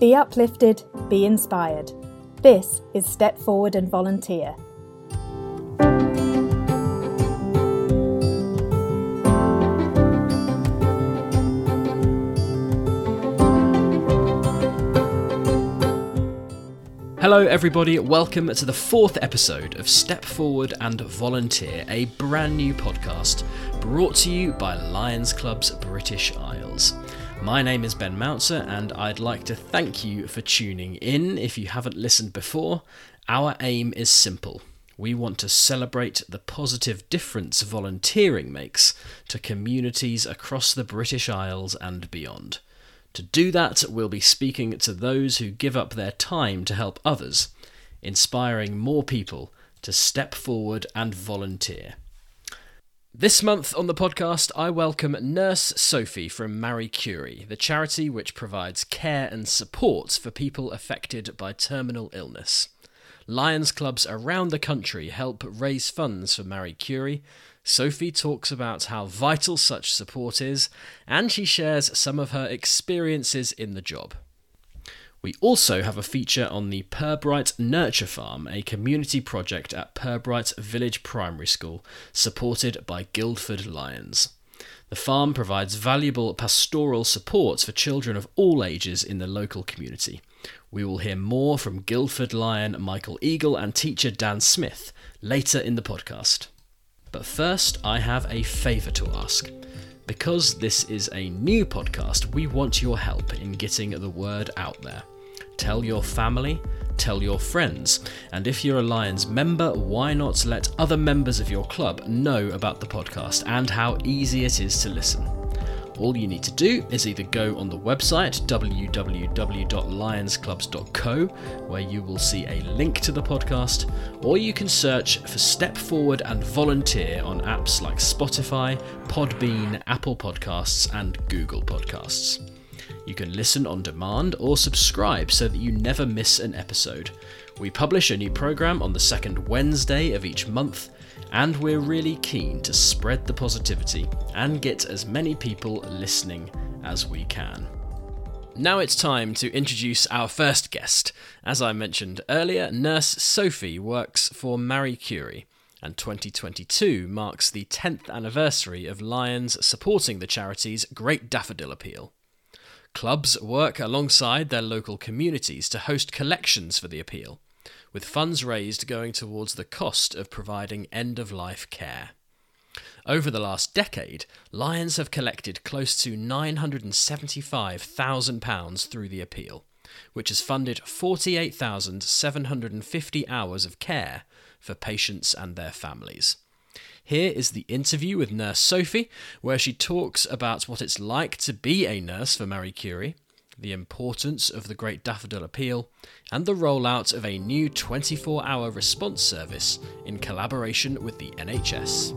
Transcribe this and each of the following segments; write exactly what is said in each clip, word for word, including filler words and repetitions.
Be uplifted, be inspired. This is Step Forward and Volunteer. Hello everybody, welcome to the fourth episode of Step Forward and Volunteer, a brand new podcast brought to you by Lions Club's British Isles. My name is Ben Mouncer and I'd like to thank you for tuning in. If you haven't listened before, our aim is simple. We want to celebrate the positive difference volunteering makes to communities across the British Isles and beyond. To do that, we'll be speaking to those who give up their time to help others, inspiring more people to step forward and volunteer. This month on the podcast, I welcome Nurse Sophie from Marie Curie, the charity which provides care and support for people affected by terminal illness. Lions clubs around the country help raise funds for Marie Curie. Sophie talks about how vital such support is, and she shares some of her experiences in the job. We also have a feature on the Pirbright Nurture Farm, a community project at Pirbright Village Primary School, supported by Guildford Lions. The farm provides valuable pastoral support for children of all ages in the local community. We will hear more from Guildford Lion Michael Eagle and teacher Dan Smith later in the podcast. But first, I have a favour to ask. Because this is a new podcast, we want your help in getting the word out there. Tell your family, tell your friends, and if you're a Lions member, why not let other members of your club know about the podcast and how easy it is to listen. All you need to do is either go on the website w w w dot lions clubs dot co, where you will see a link to the podcast, or you can search for Step Forward and Volunteer on apps like Spotify, Podbean, Apple Podcasts and Google Podcasts. You can listen on demand or subscribe so that you never miss an episode. We publish a new programme on the second Wednesday of each month, and we're really keen to spread the positivity and get as many people listening as we can. Now it's time to introduce our first guest. As I mentioned earlier, Nurse Sophie works for Marie Curie, and twenty twenty-two marks the tenth anniversary of Lions supporting the charity's Great Daffodil Appeal. Clubs work alongside their local communities to host collections for the appeal, with funds raised going towards the cost of providing end-of-life care. Over the last decade, Lions have collected close to nine hundred seventy-five thousand pounds through the appeal, which has funded forty-eight thousand seven hundred fifty hours of care for patients and their families. Here is the interview with Nurse Sophie, where she talks about what it's like to be a nurse for Marie Curie, the importance of the Great Daffodil Appeal, and the rollout of a new twenty-four hour response service in collaboration with the N H S.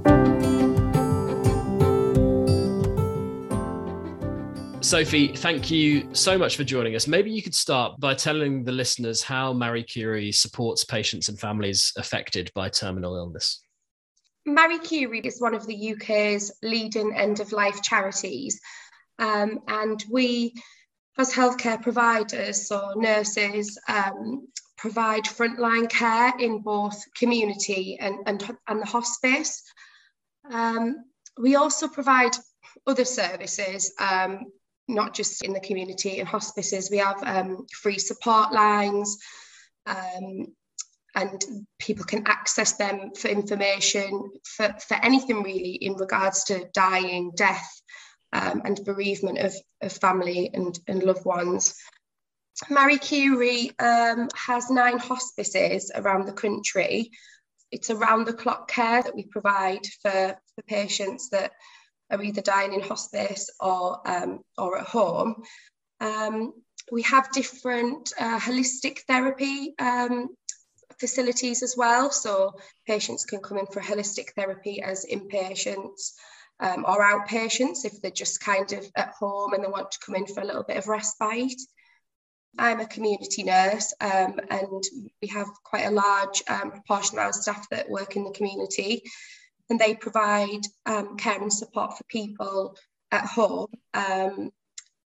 Sophie, thank you so much for joining us. Maybe you could start by telling the listeners how Marie Curie supports patients and families affected by terminal illness. Marie Curie is one of the U K's leading end-of-life charities, um, and we, as healthcare providers, so nurses, um, provide frontline care in both community and, and, and the hospice. Um, we also provide other services, um, not just in the community and hospices. We have um, free support lines, um, and people can access them for information, for, for anything really in regards to dying, death, um, and bereavement of, of family and, and loved ones. Marie Curie um, has nine hospices around the country. It's around-the-clock care that we provide for, for patients that are either dying in hospice or, um, or at home. Um, we have different uh, holistic therapy um, facilities as well, so patients can come in for holistic therapy as inpatients um, or outpatients if they're just kind of at home and they want to come in for a little bit of respite. I'm a community nurse, um, and we have quite a large um, proportion of our staff that work in the community, and they provide um, care and support for people at home. Um,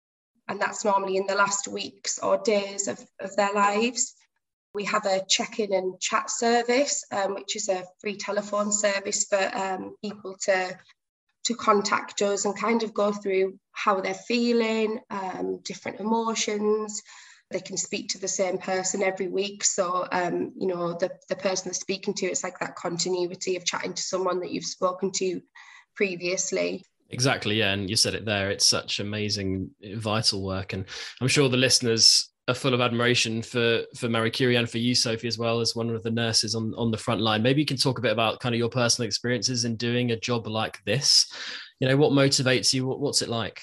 and that's normally in the last weeks or days of, of their lives. We have a check-in and chat service, um, which is a free telephone service for um, people to, to contact us and kind of go through how they're feeling, um, different emotions. They can speak to the same person every week. So, um, you know, the, the person they're speaking to, it's like that continuity of chatting to someone that you've spoken to previously. Exactly, yeah, and you said it there. It's such amazing, vital work, and I'm sure the listeners are full of admiration for for Marie Curie and for you, Sophie, as well as one of the nurses on on the front line. Maybe you can talk a bit about kind of your personal experiences in doing a job like this. You know, what motivates you? What, what's it like?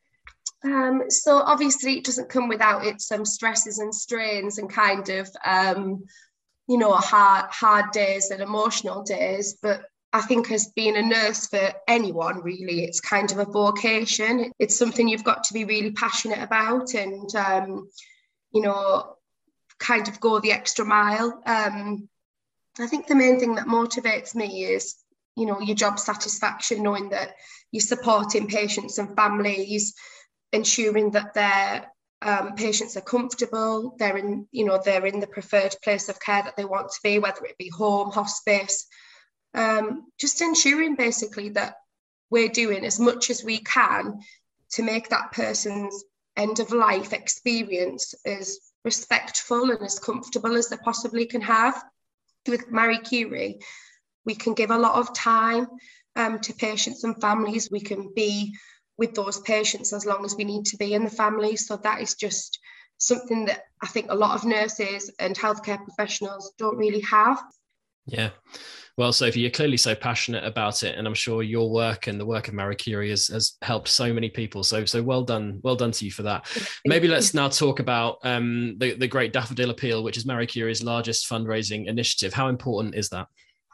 Um, so obviously, it doesn't come without its some um, stresses and strains and kind of um, you know hard hard days and emotional days, but I think as being a nurse for anyone, really, it's kind of a vocation. It's something you've got to be really passionate about and, um, you know, kind of go the extra mile. Um, I think the main thing that motivates me is, you know, your job satisfaction, knowing that you're supporting patients and families, ensuring that their um, patients are comfortable, they're in, you know, they're in the preferred place of care that they want to be, whether it be home, hospice. Um, just ensuring basically that we're doing as much as we can to make that person's end of life experience as respectful and as comfortable as they possibly can have. With Marie Curie, we can give a lot of time um, to patients and families. We can be with those patients as long as we need to be in the family. So that is just something that I think a lot of nurses and healthcare professionals don't really have. Yeah. Well, Sophie, you're clearly so passionate about it, and I'm sure your work and the work of Marie Curie has, has helped so many people. So, so well done, well done to you for that. Maybe let's now talk about um, the, the Great Daffodil Appeal, which is Marie Curie's largest fundraising initiative. How important is that?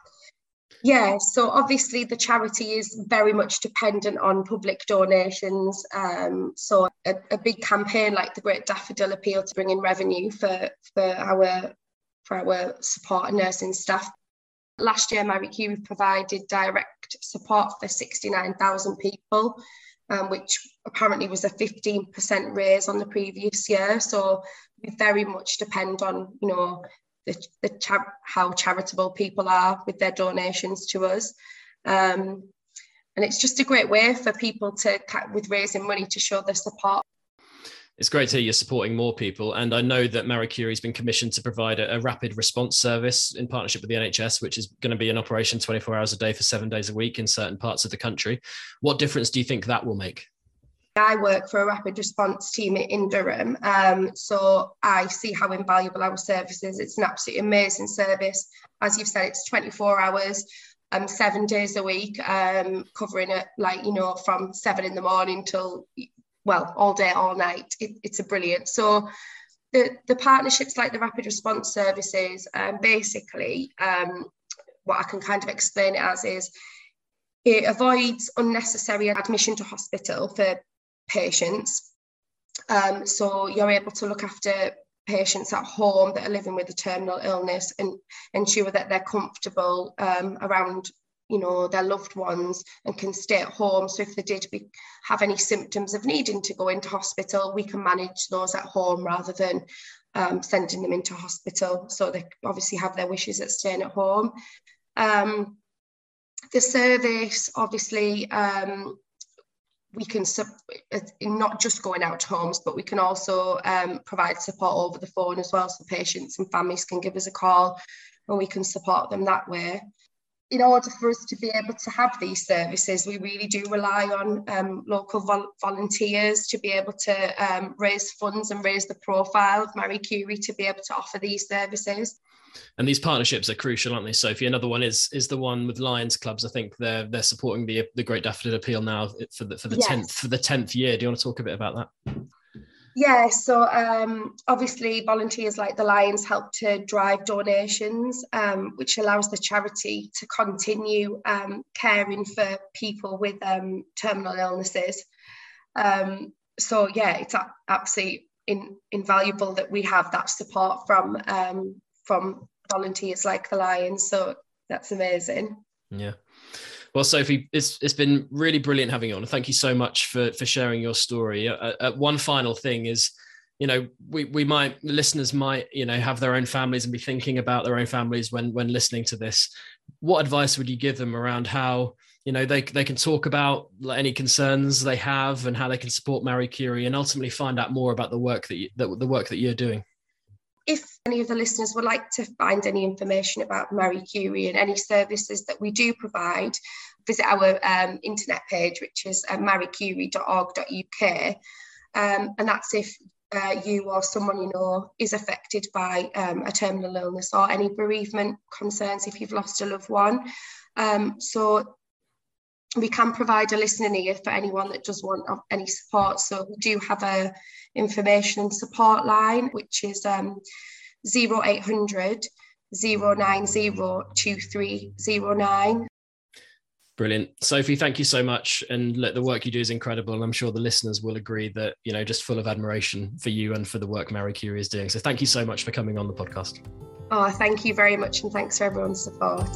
Yeah, so obviously the charity is very much dependent on public donations. Um, so a, a big campaign like the Great Daffodil Appeal to bring in revenue for, for our for our support and nursing staff. Last year, Marie Curie provided direct support for sixty-nine thousand people, um, which apparently was a fifteen percent raise on the previous year. So we very much depend on, you know, the, the cha- how charitable people are with their donations to us. Um, and it's just a great way for people to, with raising money, to show their support. It's great to hear you're supporting more people. And I know that Marie Curie's been commissioned to provide a, a rapid response service in partnership with the N H S, which is going to be in operation twenty-four hours a day for seven days a week in certain parts of the country. What difference do you think that will make? I work for a rapid response team in Durham. Um, so I see how invaluable our service is. It's an absolutely amazing service. As you've said, it's twenty-four hours, um, seven days a week, um, covering it like, you know, from seven in the morning till well, all day, all night. It, it's a brilliant. So the, the partnerships like the Rapid Response Services, um, basically, um, what I can kind of explain it as is it avoids unnecessary admission to hospital for patients. Um, so you're able to look after patients at home that are living with a terminal illness and ensure that they're comfortable um, around you know, their loved ones and can stay at home. So if they did be, have any symptoms of needing to go into hospital, we can manage those at home rather than um, sending them into hospital. So they obviously have their wishes at staying at home. Um, the service, obviously, um, we can, not just going out to homes, but we can also um, provide support over the phone as well. So patients and families can give us a call and we can support them that way. In order for us to be able to have these services, we really do rely on um, local vol- volunteers to be able to um, raise funds and raise the profile of Marie Curie to be able to offer these services. And these partnerships are crucial, aren't they, Sophie? Another one is is the one with Lions clubs. I think they're they're supporting the the Great Daffodil Appeal now for the for the tenth yes. for the tenth year. Do you want to talk a bit about that? Yeah, so um, obviously volunteers like the Lions help to drive donations, um, which allows the charity to continue um, caring for people with um, terminal illnesses. Um, so yeah, it's a- absolutely in- invaluable that we have that support from um, from volunteers like the Lions. So that's amazing. Yeah. Well, Sophie, it's it's been really brilliant having you on. Thank you so much for for sharing your story. Uh, uh, one final thing is, you know, we we might listeners might you know have their own families and be thinking about their own families when when listening to this. What advice would you give them around how, you know, they they can talk about any concerns they have and how they can support Marie Curie and ultimately find out more about the work that you, that the work that you're doing? If any of the listeners would like to find any information about Marie Curie and any services that we do provide, visit our um, internet page, which is uh, marie curie dot org dot U K. Um, and that's if uh, you or someone you know is affected by um, a terminal illness or any bereavement concerns if you've lost a loved one. Um, so we can provide a listening ear for anyone that does want any support. So we do have a information and support line, which is um, zero eight hundred, zero nine zero, two three zero nine. Brilliant. Sophie, thank you so much. And look, the work you do is incredible. And I'm sure the listeners will agree that, you know, just full of admiration for you and for the work Marie Curie is doing. So thank you so much for coming on the podcast. Oh, thank you very much. And thanks for everyone's support.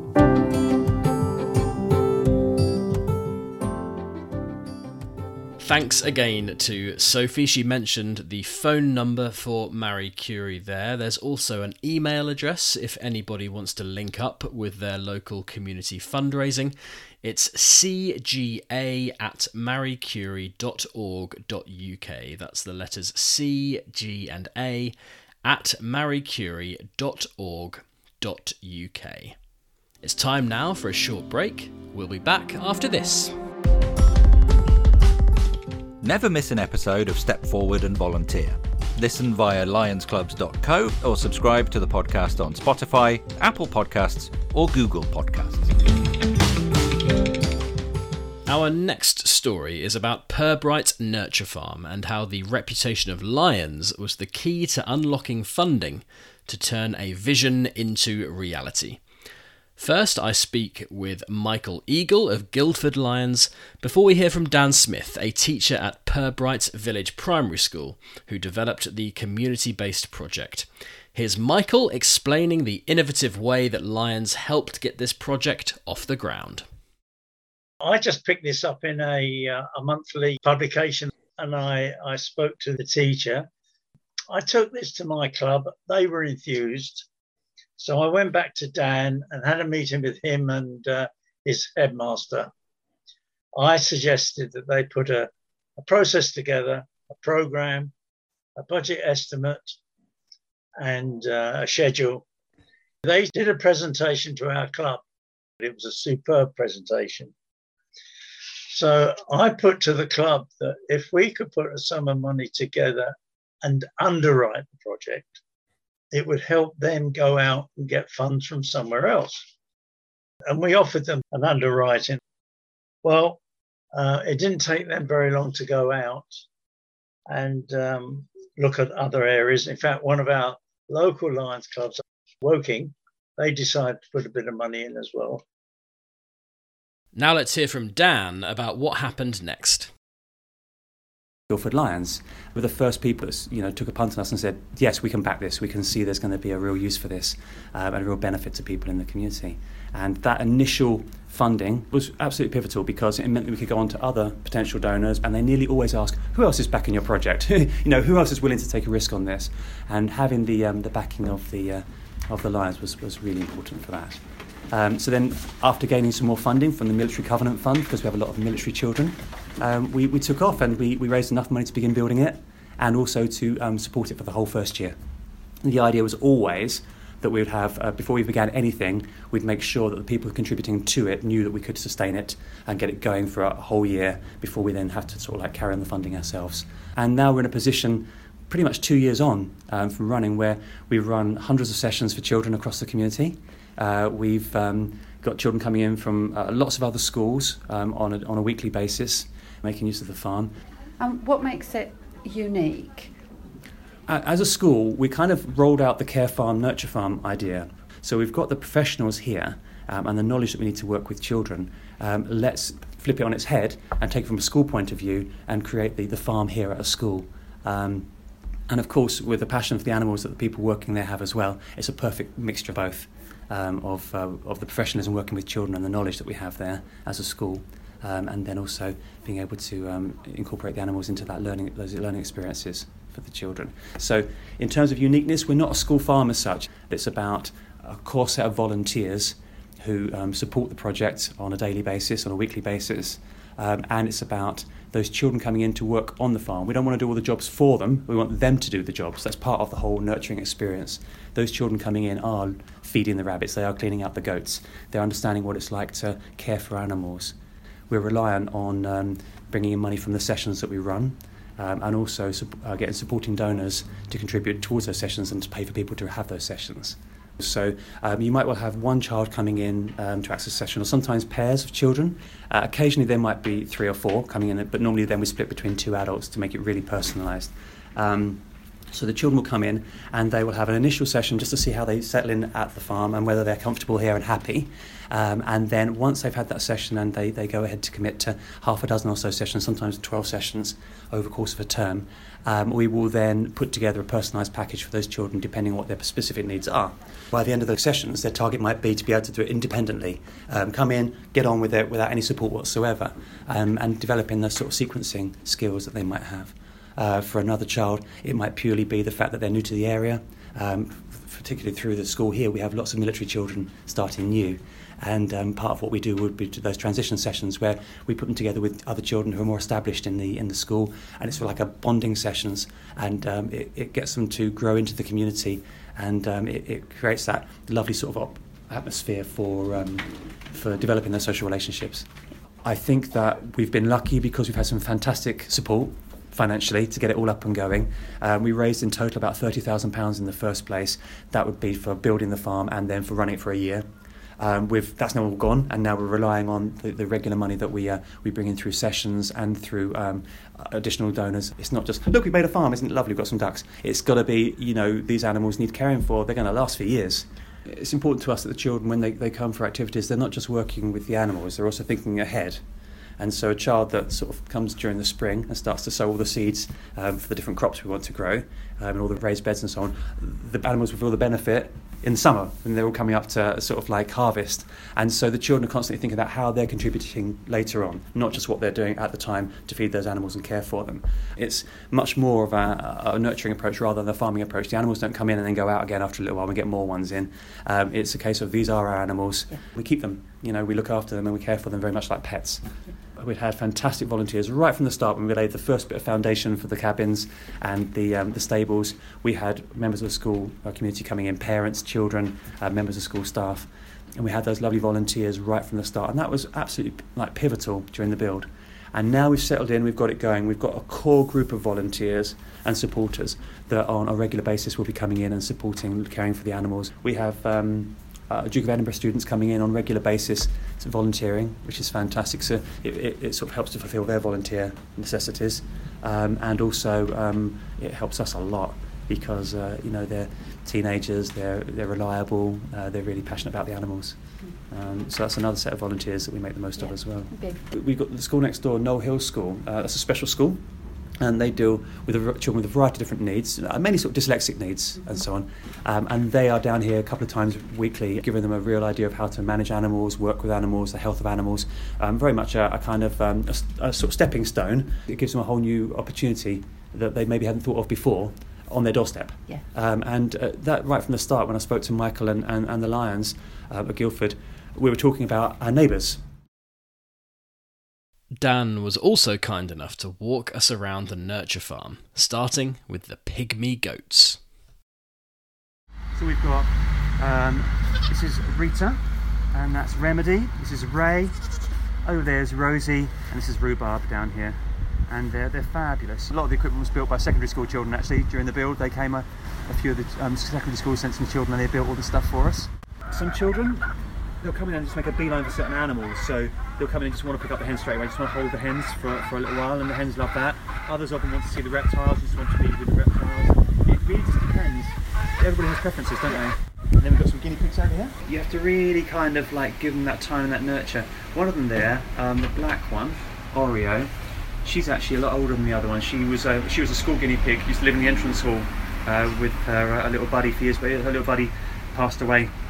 Thanks again to Sophie. She mentioned the phone number for Marie Curie there. There's also an email address if anybody wants to link up with their local community fundraising. It's c g a at marie curie dot org dot U K. That's the letters C, G and A at marie curie dot org dot U K. It's time now for a short break. We'll be back after this. Never miss an episode of Step Forward and Volunteer. Listen via lions clubs dot co or subscribe to the podcast on Spotify, Apple Podcasts or Google Podcasts. Our next story is about Pirbright Nurture Farm and how the reputation of Lions was the key to unlocking funding to turn a vision into reality. First, I speak with Michael Eagle of Guildford Lions before we hear from Dan Smith, a teacher at Pirbright Village Primary School, who developed the community-based project. Here's Michael explaining the innovative way that Lions helped get this project off the ground. I just picked this up in a, uh, a monthly publication and I, I spoke to the teacher. I took this to my club. They were enthused. So I went back to Dan and had a meeting with him and uh, his headmaster. I suggested that they put a, a process together, a program, a budget estimate, and uh, a schedule. They did a presentation to our club. It was a superb presentation. So I put to the club that if we could put a sum of money together and underwrite the project, it would help them go out and get funds from somewhere else. And we offered them an underwriting. Well, uh, it didn't take them very long to go out and um, look at other areas. In fact, one of our local Lions clubs, Woking, they decided to put a bit of money in as well. Now let's hear from Dan about what happened next. Guildford Lions were the first people that, you know, took a punt on us and said, yes, we can back this. We can see there's going to be a real use for this um, and a real benefit to people in the community. And that initial funding was absolutely pivotal because it meant that we could go on to other potential donors, and they nearly always ask, who else is backing your project? you know, who else is willing to take a risk on this? And having the um, the backing of the uh, of the Lions was, was really important for that. Um, so then, after gaining some more funding from the Military Covenant Fund, because we have a lot of military children, um, we, we took off and we, we raised enough money to begin building it and also to um, support it for the whole first year. And the idea was always that we would have, uh, before we began anything, we'd make sure that the people contributing to it knew that we could sustain it and get it going for a whole year before we then have to sort of like carry on the funding ourselves. And now we're in a position pretty much two years on um, from running where we've run hundreds of sessions for children across the community. Uh, we've um, got children coming in from uh, lots of other schools um, on, a, on a weekly basis, making use of the farm. Um, what makes it unique? Uh, as a school, we kind of rolled out the Care Farm, Nurture Farm idea. So we've got the professionals here um, and the knowledge that we need to work with children. Um, let's flip it on its head and take it from a school point of view and create the, the farm here at a school. Um, and of course, with the passion for the animals that the people working there have as well, it's a perfect mixture of both. um, of uh, of the professionalism working with children and the knowledge that we have there as a school, um, and then also being able to um, incorporate the animals into that learning those learning experiences for the children. So in terms of uniqueness, we're not a school farm as such. It's about a core set of volunteers who um, support the project on a daily basis, on a weekly basis, um, and it's about those children coming in to work on the farm. We don't want to do all the jobs for them, we want them to do the jobs. That's part of the whole nurturing experience. Those children coming in are feeding the rabbits, they are cleaning up the goats, they're understanding what it's like to care for animals. We're reliant on um, bringing in money from the sessions that we run, um, and also uh, getting supporting donors to contribute towards those sessions and to pay for people to have those sessions. So um, you might well have one child coming in um, to access a session, or sometimes pairs of children. Uh, occasionally there might be three or four coming in, but normally then we split between two adults to make it really personalised. Um, so the children will come in and they will have an initial session just to see how they settle in at the farm and whether they're comfortable here and happy. Um, and then once they've had that session and they, they go ahead to commit to half a dozen or so sessions, sometimes twelve sessions over the course of a term, um, we will then put together a personalised package for those children depending on what their specific needs are. By the end of those sessions, their target might be to be able to do it independently, um, come in, get on with it without any support whatsoever, um, and developing the sort of sequencing skills that they might have. Uh, for another child, it might purely be the fact that they're new to the area. Um, particularly through the school here, we have lots of military children starting new. And um, part of what we do would be to those transition sessions where we put them together with other children who are more established in the in the school, and it's like a bonding sessions, and um, it, it gets them to grow into the community, and um, it, it creates that lovely sort of op- atmosphere for um, for developing those social relationships. I think that we've been lucky because we've had some fantastic support financially to get it all up and going. Um, we raised in total about thirty thousand pounds in the first place. That would be for building the farm and then for running it for a year. Um, we've, that's now all gone, and now we're relying on the, the regular money that we uh, we bring in through sessions and through um, additional donors. It's not just, look, we made a farm, isn't it lovely, we've got some ducks. It's got to be, you know, these animals need caring for, they're going to last for years. It's important to us that the children, when they, they come for activities, they're not just working with the animals, they're also thinking ahead. And so a child that sort of comes during the spring and starts to sow all the seeds um, for the different crops we want to grow, um, and all the raised beds and so on, the animals will feel the benefit in the summer when they're all coming up to sort of like harvest. And so the children are constantly thinking about how they're contributing later on, not just what they're doing at the time to feed those animals and care for them. It's much more of a, a nurturing approach rather than a farming approach. The animals don't come in and then go out again after a little while, we get more ones in. Um, it's a case of these are our animals, we keep them, you know, we look after them and we care for them very much like pets. We'd had fantastic volunteers right from the start when we laid the first bit of foundation for the cabins and the um, the stables. We had members of the school uh, community coming in, parents, children, uh, members of school staff, and we had those lovely volunteers right from the start, and that was absolutely like pivotal during the build. And now we've settled in, we've got it going, we've got a core group of volunteers and supporters that on a regular basis will be coming in and supporting, caring for the animals. We have um, Uh, Duke of Edinburgh students coming in on a regular basis to volunteering, which is fantastic. So it, it, it sort of helps to fulfil their volunteer necessities, um, and also um, it helps us a lot because uh, you know they're teenagers, they're they're reliable, uh, they're really passionate about the animals. Um, so that's another set of volunteers that we make the most yeah. of as well. Big. We've got the school next door, Knoll Hill School. Uh, that's a special school. And they deal with a, children with a variety of different needs, mainly sort of dyslexic needs and so on. Um, and they are down here a couple of times weekly, giving them a real idea of how to manage animals, work with animals, the health of animals. Um, very much a, a kind of um, a, a sort of stepping stone. It gives them a whole new opportunity that they maybe hadn't thought of before on their doorstep. Yeah. Um, and uh, that right from the start, when I spoke to Michael and, and, and the Lions uh, at Guildford, we were talking about our neighbours. Dan was also kind enough to walk us around the nurture farm, starting with the pygmy goats. So we've got, um, this is Rita, and that's Remedy, this is Ray, over there's Rosie, and this is Rhubarb down here. And they're, they're fabulous. A lot of the equipment was built by secondary school children actually during the build. They came, a, a few of the um, secondary schools sent some children and they built all the stuff for us. Some children, they'll come in and just make a beeline for certain animals. So they'll come in and just want to pick up the hens straight away, just want to hold the hens for, for a little while, and the hens love that. Others of them want to see the reptiles, just want to be with the reptiles. It really just depends. Everybody has preferences, don't they? And then we've got some guinea pigs over here. You have to really kind of like give them that time and that nurture. One of them there, um, the black one, Oreo, she's actually a lot older than the other one. She was a, she was a school guinea pig, used to live in the entrance hall uh, with her uh, a little buddy for years, but her little buddy passed away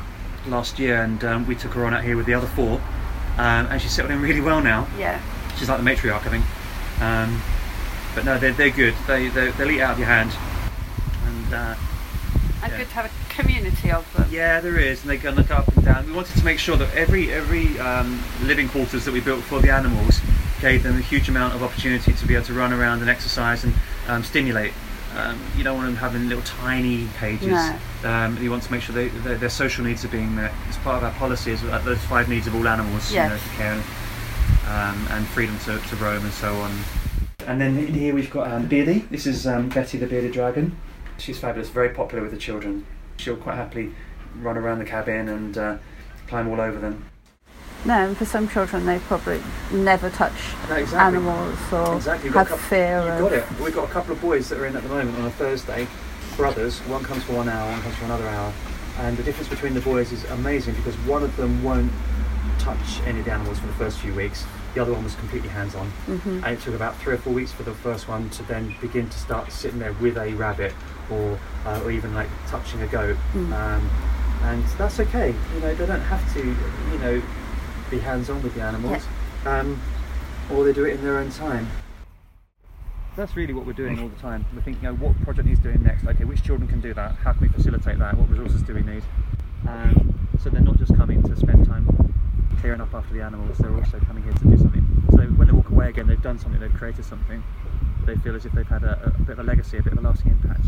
last year, and um, we took her on out here with the other four, um, and she's settled in really well now. Yeah. She's like the matriarch, I think. Um, but no, they're, they're good. They, they, they'll eat out of your hand. And, uh, and yeah. good to have a community of them. Yeah, there is, and they can look up and down. We wanted to make sure that every every um, living quarters that we built for the animals gave them a huge amount of opportunity to be able to run around and exercise and um, stimulate. Um, you don't want them having little tiny cages. No. Um, you want to make sure they, they, their social needs are being met. It's part of our policy is uh, those five needs of all animals, yes. you know, to care um, and freedom to, to roam and so on. And then in here we've got um, Beardy. This is um, Betty the bearded dragon. She's fabulous, very popular with the children. She'll quite happily run around the cabin and uh, climb all over them. No, and for some children they probably never touch no, exactly. animals or exactly. have couple, fear you've of... got it. We've got a couple of boys that are in at the moment on a Thursday, brothers. One comes for one hour, one comes for another hour. And the difference between the boys is amazing because one of them won't touch any of the animals for the first few weeks. The other one was completely hands-on. Mm-hmm. And it took about three or four weeks for the first one to then begin to start sitting there with a rabbit or uh, or even like touching a goat. Mm. Um, and that's okay. You know, they don't have to, you know, be hands-on with the animals. Yeah. Um, or they do it in their own time. That's really what we're doing all the time. We're thinking, oh, what project needs doing next? Okay, which children can do that? How can we facilitate that? What resources do we need? Um, so they're not just coming to spend time clearing up after the animals, they're also coming here to do something. So when they walk away again, they've done something, they've created something. They feel as if they've had a, a bit of a legacy, a bit of a lasting impact.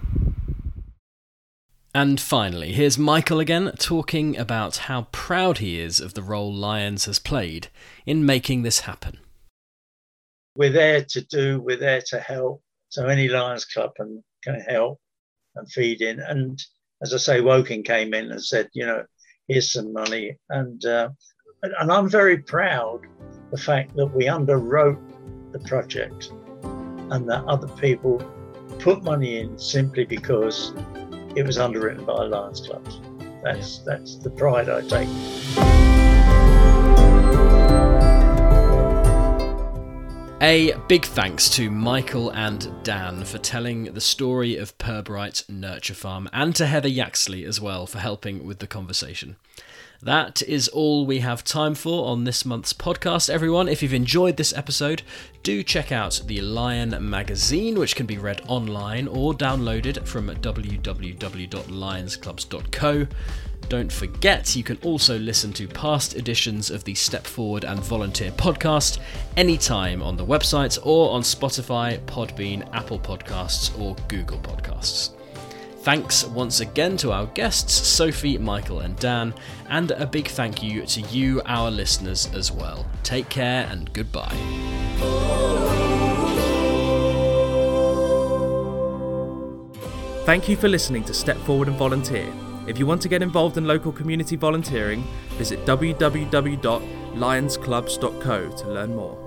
And finally, here's Michael again talking about how proud he is of the role Lions has played in making this happen. We're there to do, we're there to help. So any Lions Club can, can help and feed in. And as I say, Woking came in and said, you know, here's some money. And uh, and I'm very proud of the fact that we underwrote the project and that other people put money in simply because it was underwritten by Lions Clubs. That's, yeah. that's the pride I take. A big thanks to Michael and Dan for telling the story of Pirbright Nurture Farm, and to Heather Yaxley as well for helping with the conversation. That is all we have time for on this month's podcast, everyone. If you've enjoyed this episode, do check out the Lion magazine, which can be read online or downloaded from w w w dot lions clubs dot co. Don't forget, you can also listen to past editions of the Step Forward and Volunteer podcast anytime on the website or on Spotify, Podbean, Apple Podcasts or Google Podcasts. Thanks once again to our guests, Sophie, Michael and Dan, and a big thank you to you, our listeners, as well. Take care and goodbye. Thank you for listening to Step Forward and Volunteer. If you want to get involved in local community volunteering, visit w w w dot lions clubs dot co to learn more.